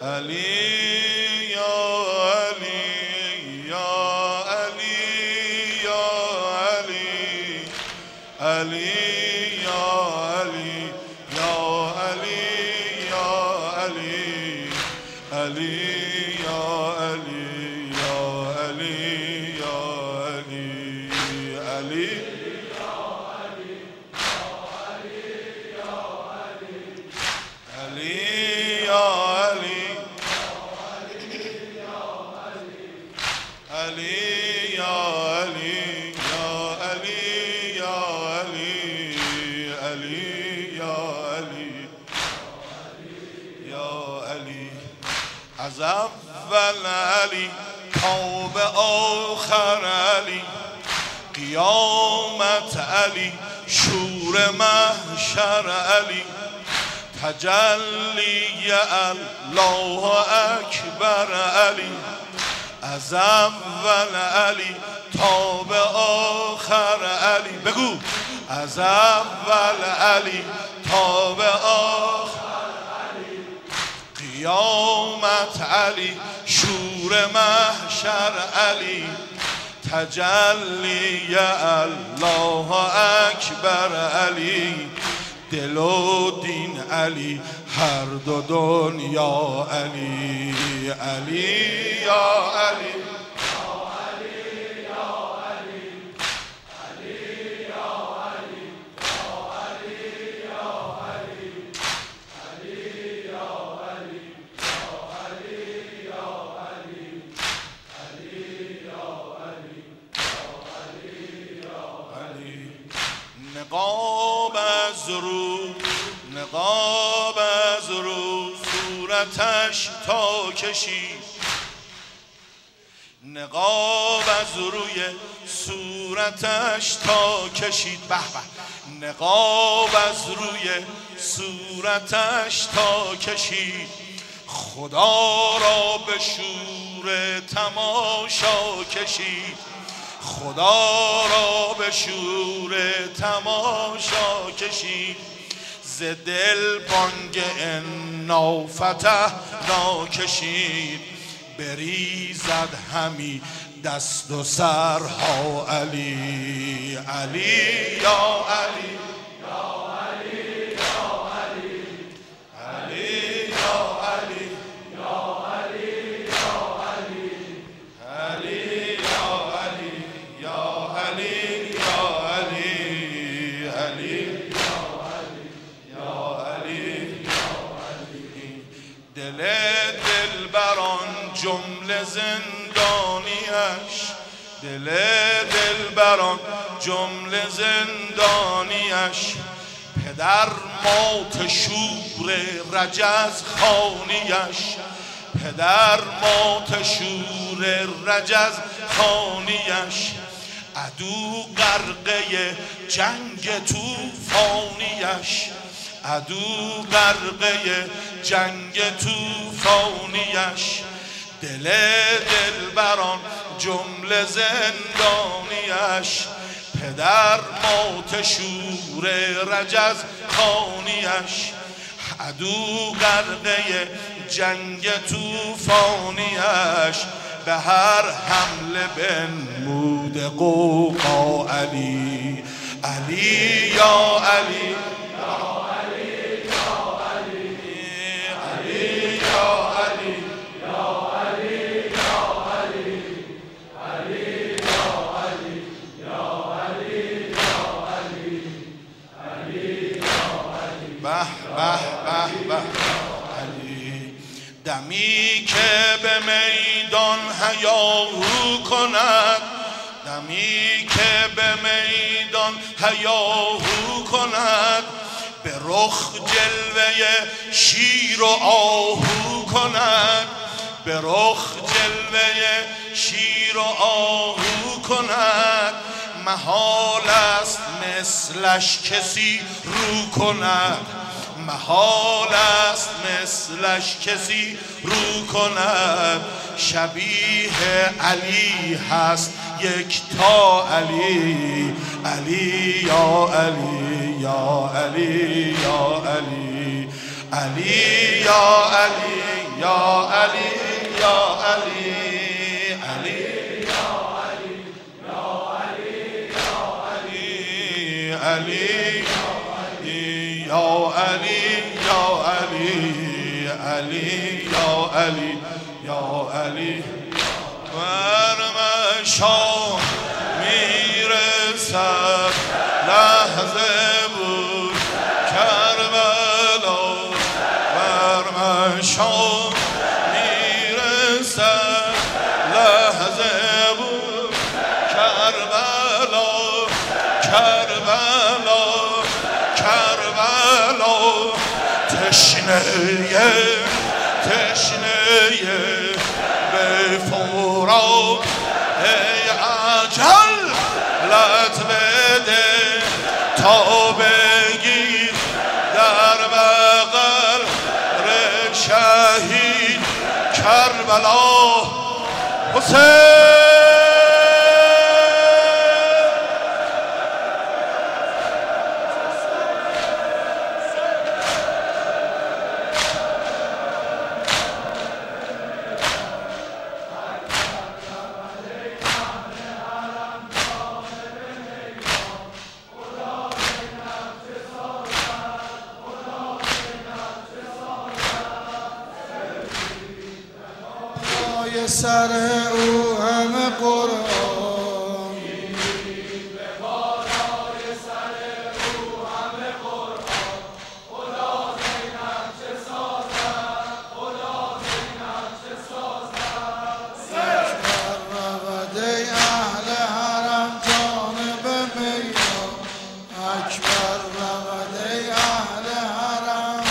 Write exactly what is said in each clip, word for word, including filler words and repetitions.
علی یا علی یا علی یا علی علی یا علی یا علی یا علی علی یا علی یا علی یا علی علی علی یا علی یا علی یا علی علی یا علی یا علی از اول علی تا به آخر علی قیامت علی شور محشر علی تجلی الله اکبر علی از اول علی تا به آخر علی بگو از اول علی تا به آخر علی قیامت علی شور محشر علی تجلی الله اکبر علی دل و دین علی هر دو دنیا علی علی یا علی نقاب از رو نقاب از رو صورتش تا کشید نقاب از روی صورتش تا کشید به به نقاب از روی صورتش تا کشید خدا را به شور تماشا کشید خدا را به شور تماشا کشید ز دل بانگ انا فتحنا کشید بریزد همی دست و سرها علی علی یا علی دل دلبران جمله زندانیش دل دلبران جمله زندانیش پدر مات شور رجز خانیش پدر مات شور رجز خانیش عدو غرقه جنگ طوفانیش عدو غرقه جنگ طوفانیش دل دلبران جمله زندانیش پدر مات شور رجز خانیش عدو غرقه جنگ طوفانیش به هر حمله بنمود قوقا علی علی یا علی به به به علی دمی که به میدان هیاهو کند دمی که به میدان هیاهو کند به رخ جلوه شیر و آهو کند به رخ جلوه شیر و آهو کند محال است مثلش کسی رو کند محال است مثلش کسی رو کند شبیه علی هست یک تا علی علی یا علی یا علی یا علی علی یا علی یا علی یا علی علی یا علی علی یا علی یا علی علی یا علی یا علی ورمشا میرسد لحظه بود کربلا ورمشا میرسد لحظه بود کربلا کربلا کربلا تشنه تشنه به فورا ای عجل لط بده تا بگیر در بغل رگ شهید کربلا حسین سر او همه قرآن به بالای سر او همه قرآن خدا زینب چه سازد خدا زینب چه سازد رود ای اهل حرم جانب میدان اکبر رود ای اهل حرم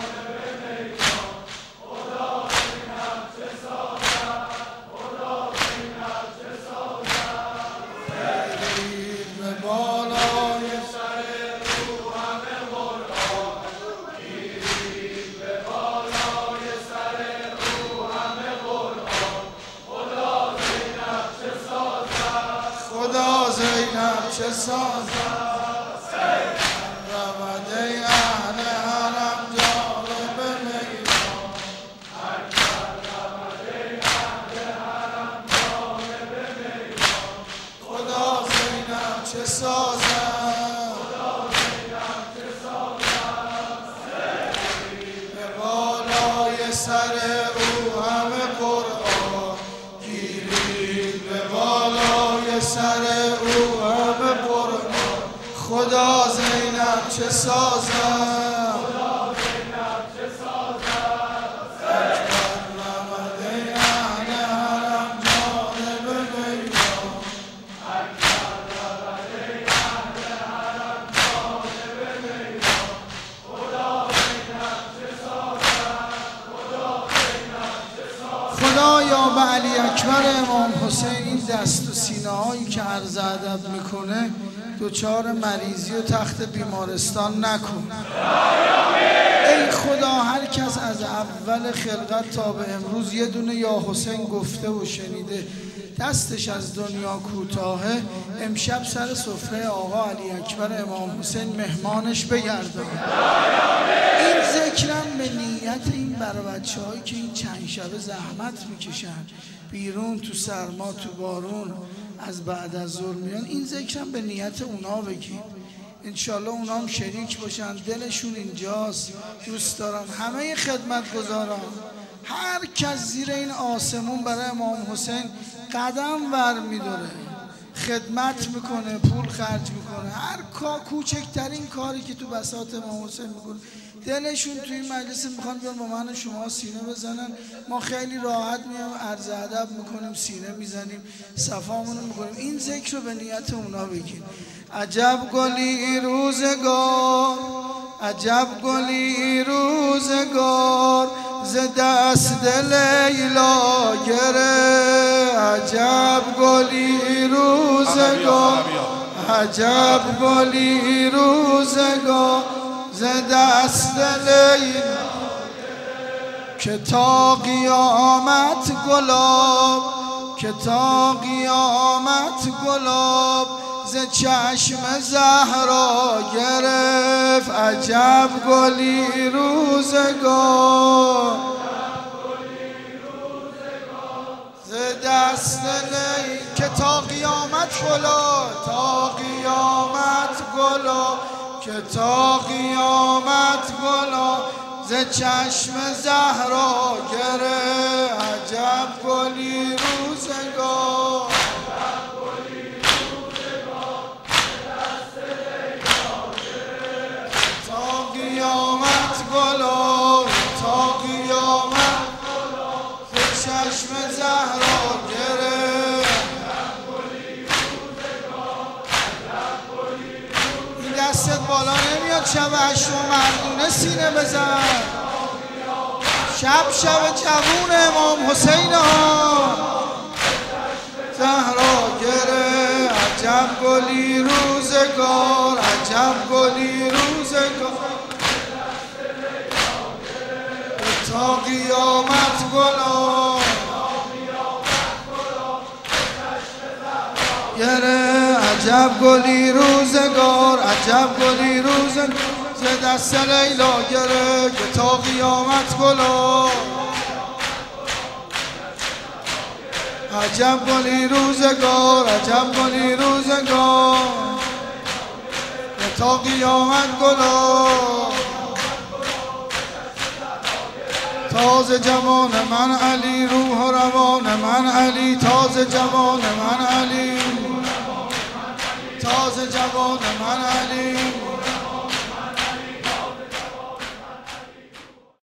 چه سازد رود ای اهل حرم جانب میدان رود ای اهل حرم جانب میدان خدا زینب چه سازد خدا زینب چه سازد به بالای سر او همه قرآن گیرید به بالای سر او همه قرآن خدا زینب چه سازد خدا زینب چه سازد رود ای اهل حرم جانب میدان رود ای اهل حرم جانب میدان خدا زینب چه سازد خدا زینب چه سازد خدایا به علی اکبر امام حسین این دست و سینه هایی که عرض ادب میکنه دوچار مریضی و تخت بیمارستان نکن. ای خدا هر کس از اول خلقت تا به امروز یه دونه یا حسین گفته و شنیده دستش از دنیا کوتاهه امشب سر سفره آقا علی اکبر امام حسین مهمانش بگردانه. این ذکرم به نیت این برای بچه هایی که این چند شبه زحمت میکشن بیرون تو سرما تو بارون از بعد از ظهر میان، این ذکرم به نیت اونا بگیم انشالله اونا هم شریک باشن، دلشون اینجاست، دوست دارن همه خدمت گذاران هر کس زیر این آسمون برای امام حسین قدم ور میداره خدمت میکنه پول خرج میکنه، هر کار کوچکترین کاری که تو بساط امام حسین میکنه دلشون توی این مجلس میخوان بیان با من و شما سینه بزنن، ما خیلی راحت میام عرض ادب میکنیم سینه میزنیم صفامونو میکنیم. این ذکر رو به نیت اونا بگین. عجب گلی روزگار عجب گلی روزگار ز دست لیلا گره، عجب گلی روزگار عجب گلی روزگار ز دست لیلا که تا قیامت گلاب که تا قیامت گلاب ز چشم زهرا گرفت، عجب گلی روزگار دست نی که تا قیامت گلا تا قیامت گلا که تا قیامت گلا ز چشم زهرا گره عجب گلی روزگار تا قیامت گلا تا قیامت ز چشم زهرا گره این دستت بالا نمیاد شب هشتم مردونه سینه بزن شب شب جوون امام حسین ها زهرا گره عجب گلی روزگار عجب گلی روزگار تا قیامت گلا گره عجب گلی روزگار عجب گلی روزگار ز دست لیلا گره که تا قیامت گلا عجب گلی روزگار عجب گلی روزگار که تا قیامت گلا تازه جوان من علی روح و روان من علی تازه جوان من علی تازه جوان من علی